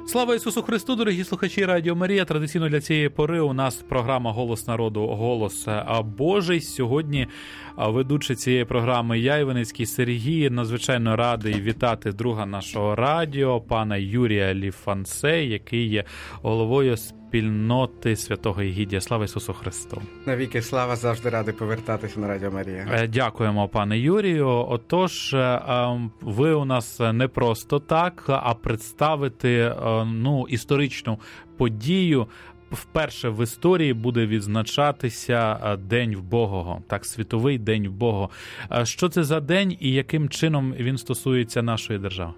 Слава Ісусу Христу, дорогі слухачі Радіо Марія. Традиційно для цієї пори у нас програма «Голос народу. Голос Божий». Сьогодні ведучий цієї програми я, Іваницький Сергій. Надзвичайно радий вітати друга нашого радіо, пана Юрія Ліфансе, який є головою спільноти Святого Егідія. Слава Ісусу Христу. Навіки слава, завжди радий повертатися на Радіо Марія. Дякуємо, пане Юрію. Отож, ви у нас не просто так, а представити історичну подію. Вперше в історії буде відзначатися День вбогого, так, Світовий День вбогого. Що це за день і яким чином він стосується нашої держави?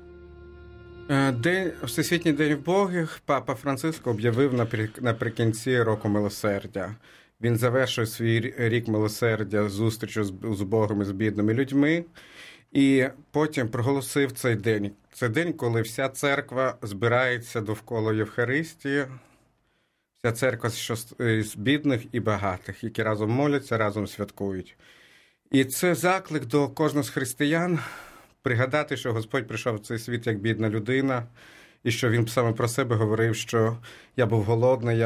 Всесвітній День вбогих Папа Франциск об'явив наприкінці року милосердя. Він завершив свій рік милосердя зустрічю з убогими, з бідними людьми, і потім проголосив цей день. Це день, коли вся церква збирається довкола Євхаристії, вся церква з бідних і багатих, які разом моляться, разом святкують. І це заклик до кожного з християн пригадати, що Господь прийшов в цей світ як бідна людина, і що Він саме про себе говорив, що я був голодний,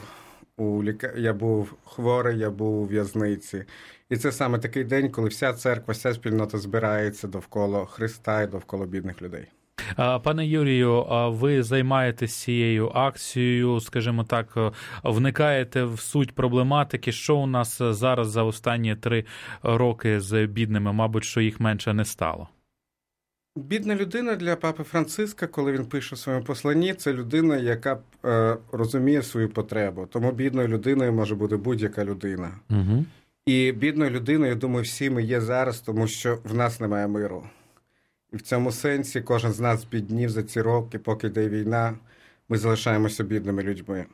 я був хворий, я був у в'язниці. І це саме такий день, коли вся церква, вся спільнота збирається довкола Христа і довкола бідних людей. Пане Юрію, ви займаєтесь цією акцією, скажімо так, вникаєте в суть проблематики. Що у нас зараз за останні 3 роки з бідними? Мабуть, що їх менше не стало. Бідна людина для Папи Франциска, коли він пише в своєму посланні, це людина, яка розуміє свою потребу. Тому бідною людиною може бути будь-яка людина. Угу. І бідною людиною, я думаю, всі ми є зараз, тому що в нас немає миру. І в цьому сенсі кожен з нас збіднів за ці роки, поки йде війна, ми залишаємося бідними людьми.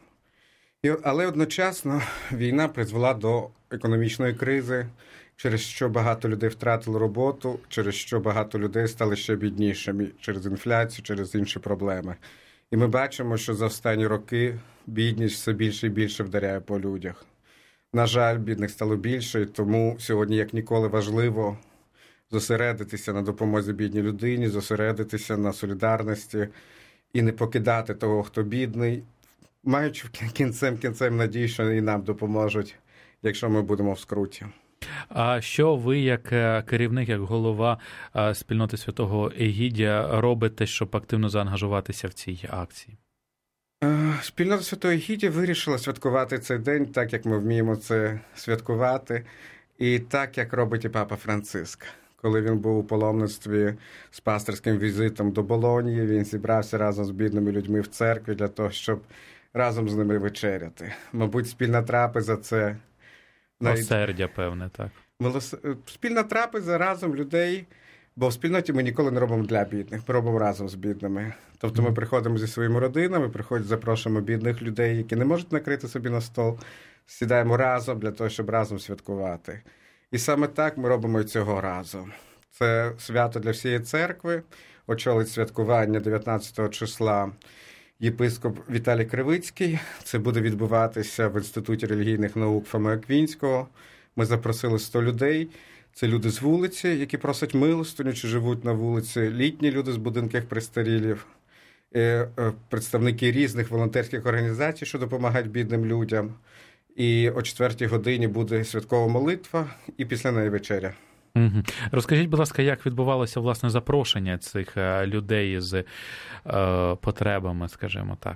Але одночасно війна призвела до економічної кризи, через що багато людей втратили роботу, через що багато людей стали ще біднішими, через інфляцію, через інші проблеми. І ми бачимо, що за останні роки бідність все більше і більше вдаряє по людях. На жаль, бідних стало більше, і тому сьогодні, як ніколи, важливо зосередитися на допомозі бідній людині, зосередитися на солідарності і не покидати того, хто бідний, маючи кінцем надію, що і нам допоможуть, якщо ми будемо в скруті. А що ви, як керівник, як голова спільноти Святого Егідія, робите, щоб активно заангажуватися в цій акції? Спільнота Святого Егідія вирішила святкувати цей день так, як ми вміємо це святкувати, і так, як робить і Папа Франциск. Коли він був у паломництві з пастирським візитом до Болонії, він зібрався разом з бідними людьми в церкві для того, щоб разом з ними вечеряти. Мабуть, спільна трапеза – це... Милосердя, певне, так. Спільна трапеза разом людей, бо в спільноті ми ніколи не робимо для бідних, ми робимо разом з бідними. Тобто ми приходимо зі своїми родинами, запрошуємо бідних людей, які не можуть накрити собі на стол, сідаємо разом для того, щоб разом святкувати. І саме так ми робимо і цього разу. Це свято для всієї церкви, очолить святкування 19 числа єпископ Віталій Кривицький. Це буде відбуватися в Інституті релігійних наук Фоми Аквінського. Ми запросили 100 людей. Це люди з вулиці, які просять милостиню, чи живуть на вулиці, літні люди з будинків престарілів, представники різних волонтерських організацій, що допомагають бідним людям. І о 4-й годині буде святкова молитва і після неї вечеря. Угу. Розкажіть, будь ласка, як відбувалося, власне, запрошення цих людей з потребами, скажімо так?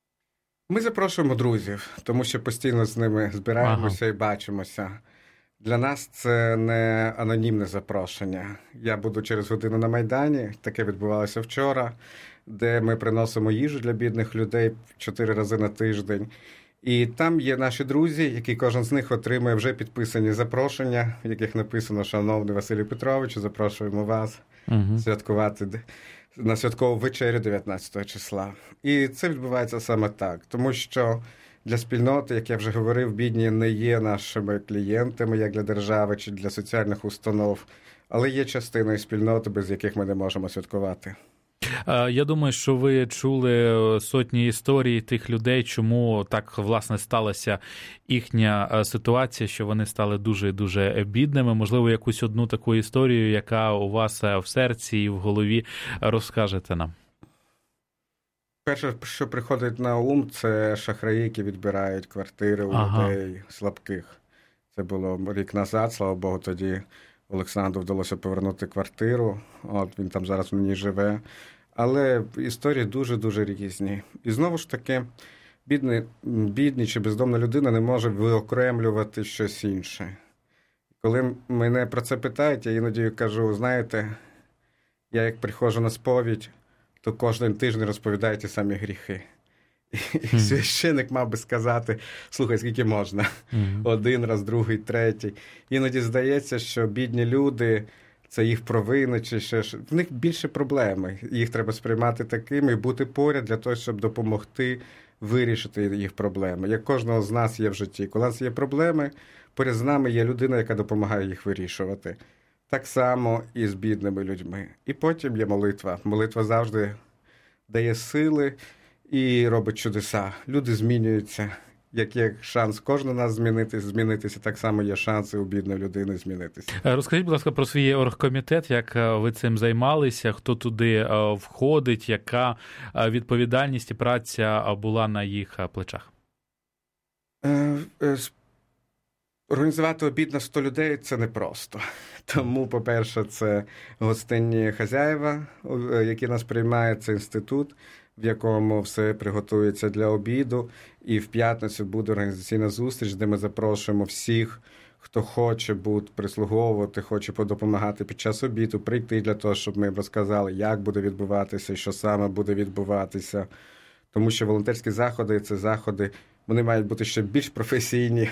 Ми запрошуємо друзів, тому що постійно з ними збираємося і бачимося. Для нас це не анонімне запрошення. Я буду через годину на Майдані, таке відбувалося вчора, де ми приносимо їжу для бідних людей 4 рази на тиждень. І там є наші друзі, які кожен з них отримує вже підписані запрошення, в яких написано: «Шановний Василій Петрович, запрошуємо вас святкувати на святкову вечерю 19 числа». І це відбувається саме так, тому що для спільноти, як я вже говорив, бідні не є нашими клієнтами, як для держави чи для соціальних установ, але є частиною спільноти, без яких ми не можемо святкувати. Я думаю, що ви чули сотні історій тих людей, чому так, власне, сталася їхня ситуація, що вони стали дуже-дуже бідними. Можливо, якусь одну таку історію, яка у вас в серці і в голові, розкажете нам. Перше, що приходить на ум, це шахраї, які відбирають квартири у людей слабких. Це було рік назад, слава Богу, тоді Олександру вдалося повернути квартиру. От він там зараз в ній живе. Але історії дуже-дуже різні. І знову ж таки, бідний чи бездомна людина не може виокремлювати щось інше. Коли мене про це питають, я іноді кажу, знаєте, я як приходжу на сповідь, то кожен тиждень розповідаю ті самі гріхи. І священик мав би сказати, слухай, скільки можна? Один раз, другий, третій. Іноді здається, що бідні люди, це їх провини, чи ще ж. В них більше проблеми. Їх треба сприймати такими і бути поряд для того, щоб допомогти вирішити їх проблеми. Як кожного з нас є в житті. Коли у нас є проблеми, поряд з нами є людина, яка допомагає їх вирішувати. Так само і з бідними людьми. І потім є молитва. Молитва завжди дає сили і робить чудеса. Люди змінюються. Як є шанс кожного нас змінитися, так само є шанси у бідної людини змінитися. Розкажіть, будь ласка, про свій оргкомітет, як ви цим займалися, хто туди входить, яка відповідальність і праця була на їх плечах? Організувати обід на 100 людей – це непросто. Тому, по-перше, це гостинні хазяїва, які нас приймають, це інститут, в якому все приготується для обіду. І в п'ятницю буде організаційна зустріч, де ми запрошуємо всіх, хто хоче прислуговувати, хоче допомагати під час обіду, прийти для того, щоб ми розказали, як буде відбуватися, що саме буде відбуватися. Тому що волонтерські заходи – це заходи, вони мають бути ще більш професійні,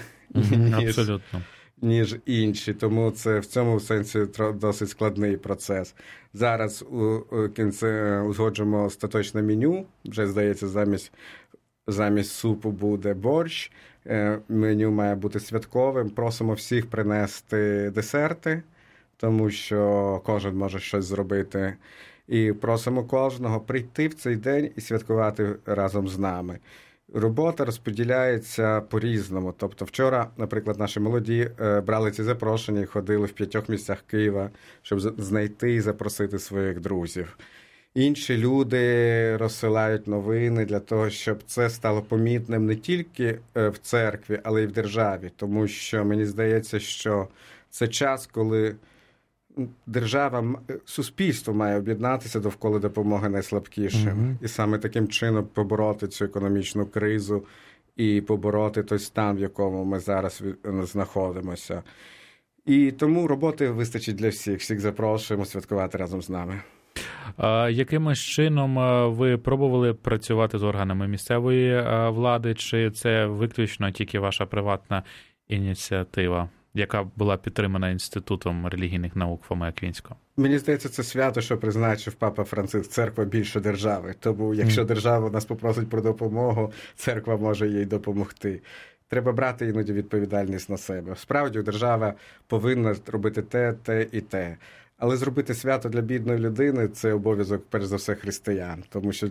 ніж інші. Тому це в цьому сенсі досить складний процес. Зараз узгоджуємо остаточне меню. Вже, здається, замість супу буде борщ. Меню має бути святковим. Просимо всіх принести десерти, тому що кожен може щось зробити. І просимо кожного прийти в цей день і святкувати разом з нами. Робота розподіляється по-різному. Тобто вчора, наприклад, наші молоді брали ці запрошення і ходили в 5 місцях Києва, щоб знайти і запросити своїх друзів. Інші люди розсилають новини для того, щоб це стало помітним не тільки в церкві, але й в державі. Тому що мені здається, що це час, коли держава, суспільство має об'єднатися довкола допомоги найслабкішим. І саме таким чином побороти цю економічну кризу і побороти той стан, в якому ми зараз знаходимося. І тому роботи вистачить для всіх. Всіх запрошуємо святкувати разом з нами. Якимось чином ви пробували працювати з органами місцевої влади, чи це виключно тільки ваша приватна ініціатива, яка була підтримана Інститутом релігійних наук Фоми Аквінського? Мені здається, це свято, що призначив Папа Франциск. Церква більше держави. Тому якщо держава нас попросить про допомогу, церква може їй допомогти. Треба брати іноді відповідальність на себе. Справді, держава повинна робити те і те. Але зробити свято для бідної людини – це обов'язок, перш за все, християн. Тому що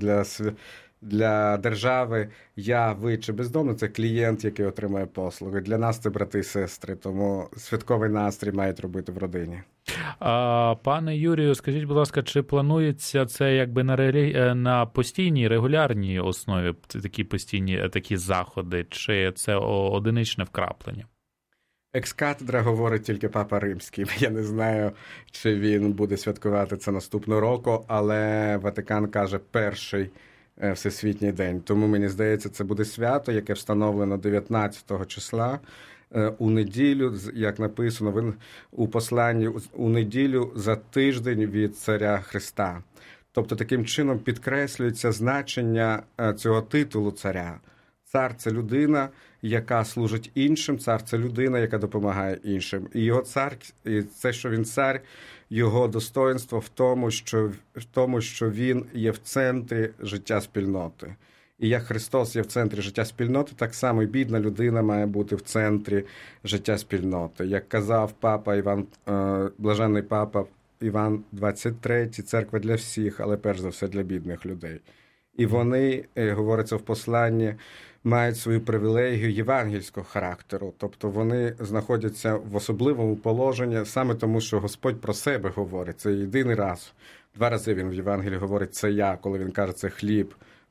для держави я, ви чи бездомний – це клієнт, який отримує послуги. Для нас це брати і сестри, тому святковий настрій мають робити в родині. Пане Юрію, скажіть, будь ласка, чи планується це якби на постійній, регулярній основі такі заходи, чи це одиничне вкраплення? Екс-катедра говорить тільки Папа Римський. Я не знаю, чи він буде святкувати це наступного року, але Ватикан каже перший Всесвітній день. Тому, мені здається, це буде свято, яке встановлено 19 числа у неділю, як написано у посланні, у неділю за тиждень від Царя Христа. Тобто, таким чином підкреслюється значення цього титулу царя. Цар – це людина, яка служить іншим, цар – це людина, яка допомагає іншим. І його цар, і це, що він цар, його достоинство в тому, що він є в центрі життя спільноти. І як Христос є в центрі життя спільноти, так само і бідна людина має бути в центрі життя спільноти. Як казав блаженний папа Іван XXIII, церква для всіх, але перш за все для бідних людей. І вони, говориться в посланні, мають свою привілегію євангельського характеру. Тобто вони знаходяться в особливому положенні саме тому, що Господь про себе говорить. Це єдиний раз. 2 рази він в Євангелії говорить «це я», коли він каже «це хліб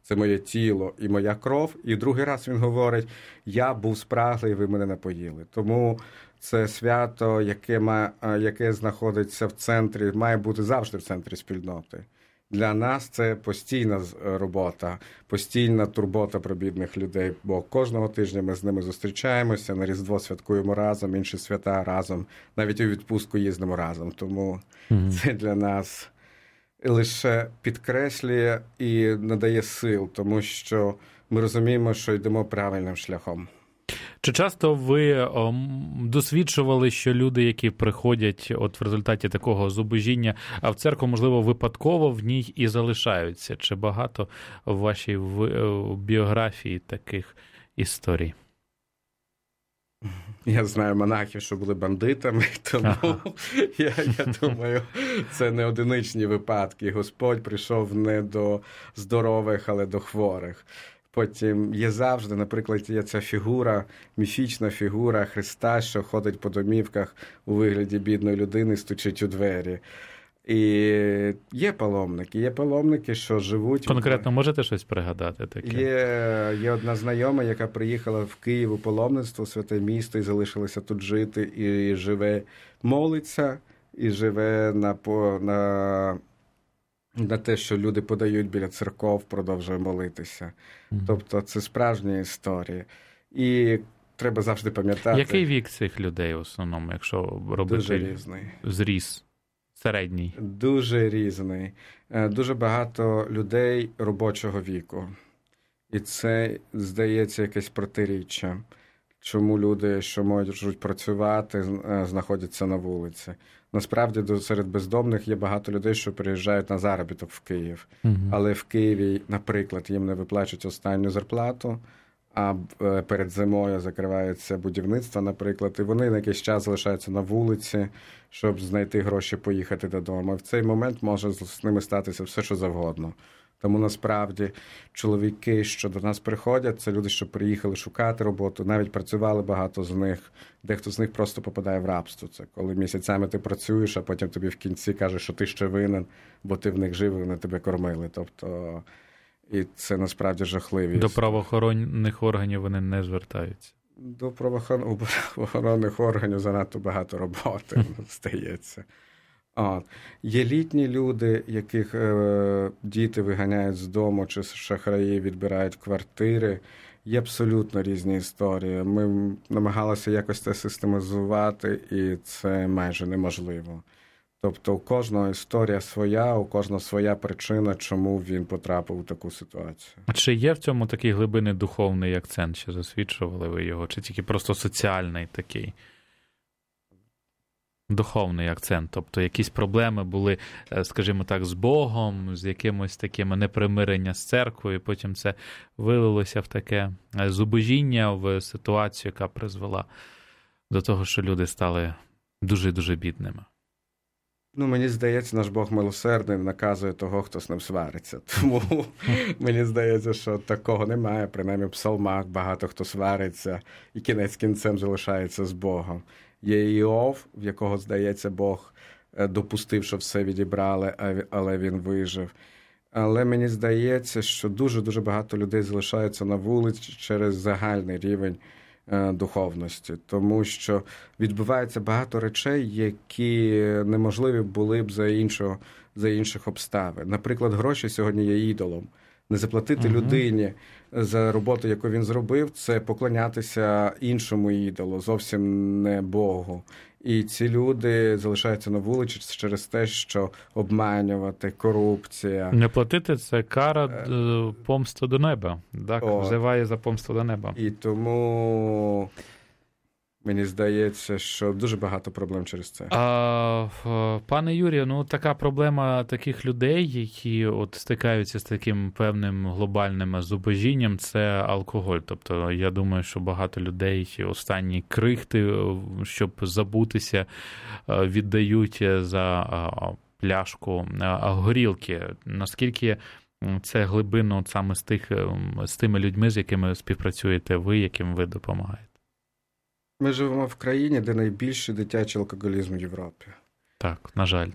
це моє тіло і моя кров. І другий раз він говорить, я був спраглий, ви мене напоїли. Тому це свято, яке знаходиться в центрі, має бути завжди в центрі спільноти. Для нас це постійна робота, постійна турбота про бідних людей, бо кожного тижня ми з ними зустрічаємося, на Різдво святкуємо разом, інші свята разом, навіть у відпустку їздимо разом. Тому це для нас лише підкреслює і надає сил, тому що ми розуміємо, що йдемо правильним шляхом. Чи часто ви досвідчували, що люди, які приходять от в результаті такого зубожіння, а в церкву, можливо, випадково в ній і залишаються? Чи багато в вашій біографії таких історій? Я знаю монахів, що були бандитами, тому я думаю, це не одиничні випадки. Господь прийшов не до здорових, але до хворих. Потім є завжди, наприклад, є ця фігура, міфічна фігура Христа, що ходить по домівках у вигляді бідної людини, стучить у двері. І є паломники, що живуть... Конкретно можете щось пригадати таке? Є одна знайома, яка приїхала в Київ у паломництво, святе місто, і залишилася тут жити, і живе, молиться, і живе на те, що люди подають біля церков, продовжує молитися. Тобто це справжня історія. І треба завжди пам'ятати... Який вік цих людей в основному, якщо робити дуже різний зріз? Середній. Дуже різний. Дуже багато людей робочого віку. І це, здається, якесь протиріччя. Чому люди, що можуть працювати, знаходяться на вулиці. Насправді, серед бездомних є багато людей, що приїжджають на заробіток в Київ. Але в Києві, наприклад, їм не виплачують останню зарплату, а перед зимою закривається будівництво, наприклад, і вони на якийсь час залишаються на вулиці, щоб знайти гроші поїхати додому. В цей момент може з ними статися все, що завгодно. Тому насправді чоловіки, що до нас приходять, це люди, що приїхали шукати роботу, навіть працювали багато з них. Дехто з них просто попадає в рабство. Це коли місяцями ти працюєш, а потім тобі в кінці кажуть, що ти ще винен, бо ти в них жив, вони тебе кормили. Тобто, і це насправді жахливі. До правоохоронних органів вони не звертаються? До правоохоронних органів занадто багато роботи, здається. Є літні люди, яких діти виганяють з дому, чи шахраї відбирають квартири. Є абсолютно різні історії. Ми намагалися якось це систематизувати, і це майже неможливо. Тобто у кожного історія своя, у кожного своя причина, чому він потрапив у таку ситуацію. А чи є в цьому такий глибинний духовний акцент, що засвідчували ви його? Чи тільки просто соціальний такий? Духовний акцент, тобто якісь проблеми були, скажімо так, з Богом, з якимось таким непримирення з церквою, і потім це вилилося в таке зубожіння, в ситуацію, яка призвела до того, що люди стали дуже-дуже бідними. Мені здається, наш Бог милосердний наказує того, хто з ним свариться. Тому мені здається, що такого немає. Принаймні в псалмах багато хто свариться і кінець кінцем залишається з Богом. Є Іов, в якого, здається, Бог допустив, що все відібрали, але він вижив. Але мені здається, що дуже-дуже багато людей залишаються на вулиці через загальний рівень духовності. Тому що відбувається багато речей, які неможливі були б за інших обставин. Наприклад, гроші сьогодні є ідолом. Не заплатити людині за роботу, яку він зробив, це поклонятися іншому ідолу, зовсім не Богу. І ці люди залишаються на вулиці через те, що обманювати, корупція. Не платити – це кара, помста до неба. Так, взиває за помсту до неба. І тому... Мені здається, що дуже багато проблем через це. Пане Юрію, така проблема таких людей, які стикаються з таким певним глобальним зубожінням, це алкоголь. Тобто, я думаю, що багато людей останні крихти, щоб забутися, віддають за пляшку горілки. Наскільки це глибинно саме з тими людьми, з якими співпрацюєте ви, яким ви допомагаєте? Ми живемо в країні, де найбільший дитячий алкоголізм в Європі. Так, на жаль.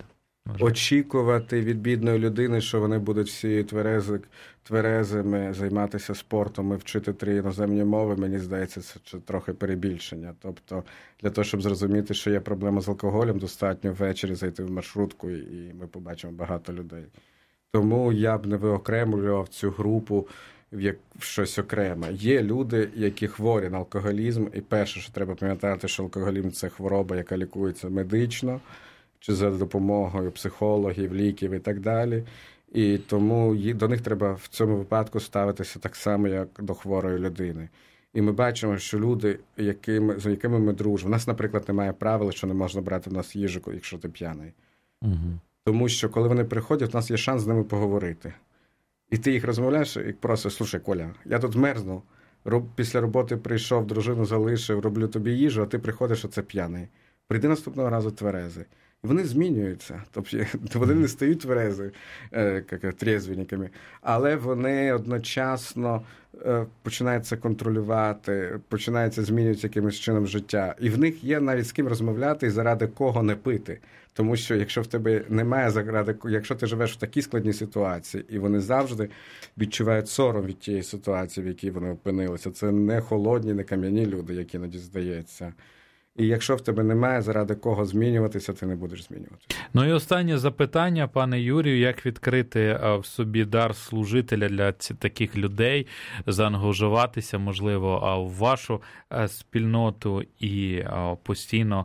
очікувати від бідної людини, що вони будуть всі тверезими, займатися спортом і вчити 3 іноземні мови, мені здається, це трохи перебільшення. Тобто, для того, щоб зрозуміти, що є проблема з алкоголем, достатньо ввечері зайти в маршрутку, і ми побачимо багато людей. Тому я б не виокремлював цю групу в щось окреме. Є люди, які хворі на алкоголізм, і перше, що треба пам'ятати, що алкоголізм – це хвороба, яка лікується медично, чи за допомогою психологів, ліків і так далі. І тому до них треба в цьому випадку ставитися так само, як до хворої людини. І ми бачимо, що люди, з якими ми дружимо, у нас, наприклад, немає правила, що не можна брати в нас їжу, якщо ти п'яний. Угу. Тому що, коли вони приходять, у нас є шанс з ними поговорити. І ти їх розмовляєш і просиш: слушай, Коля, я тут мерзну, після роботи прийшов, дружину залишив, роблю тобі їжу, а ти приходиш, оце п'яний. Прийди наступного разу тверезий. І вони змінюються. Тобто вони не стають трезвенниками, але вони одночасно починаються контролювати, починаються змінюватися якимось чином життя. І в них є навіть з ким розмовляти і заради кого не пити. Тому що якщо в тебе немає якщо ти живеш в такій складній ситуації, і вони завжди відчувають сором від тієї ситуації, в якій вони опинилися. Це не холодні, не кам'яні люди, як іноді здається. І якщо в тебе немає заради кого змінюватися, ти не будеш змінюватися. Ну і останнє запитання, пане Юрію, як відкрити в собі дар служителя для таких людей, заангажуватися, можливо, в вашу спільноту і постійно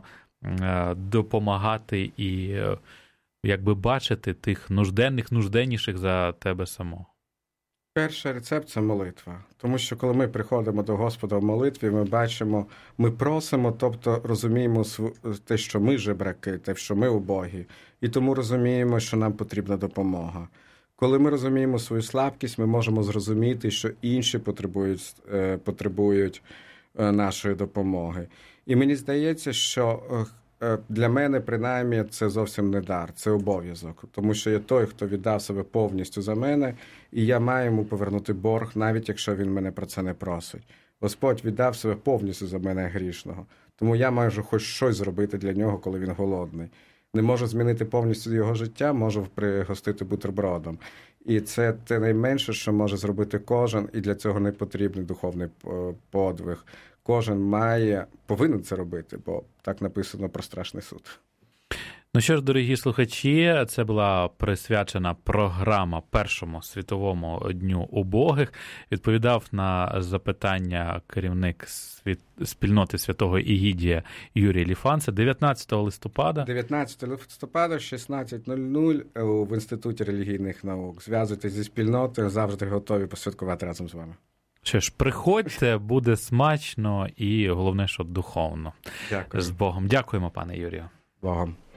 допомагати і якби бачити тих нужденніших за тебе самого? Перший рецепт – це молитва. Тому що коли ми приходимо до Господа в молитві, ми бачимо, ми просимо, тобто розуміємо те, що ми жебраки, те, що ми убогі. І тому розуміємо, що нам потрібна допомога. Коли ми розуміємо свою слабкість, ми можемо зрозуміти, що інші потребують нашої допомоги. І мені здається, що для мене, принаймні, це зовсім не дар, це обов'язок. Тому що є той, хто віддав себе повністю за мене, і я маю йому повернути борг, навіть якщо він мене про це не просить. Господь віддав себе повністю за мене грішного. Тому я маю хоч щось зробити для нього, коли він голодний. Не можу змінити повністю його життя, можу пригостити бутербродом. І це те найменше, що може зробити кожен, і для цього не потрібний духовний подвиг. Кожен повинен це робити, бо так написано про страшний суд. Ну що ж, дорогі слухачі, це була присвячена програма Першому світовому дню убогих. Відповідав на запитання керівник спільноти Святого Ігідія Юрій Ліфанце. 19 листопада. 19 листопада, 16:00 в Інституті релігійних наук. Зв'язуйтесь зі спільнотою, завжди готові посвяткувати разом з вами. Що ж, приходьте, буде смачно і, головне, що духовно. Дякую. З Богом. Дякуємо, пане Юрію. Богом.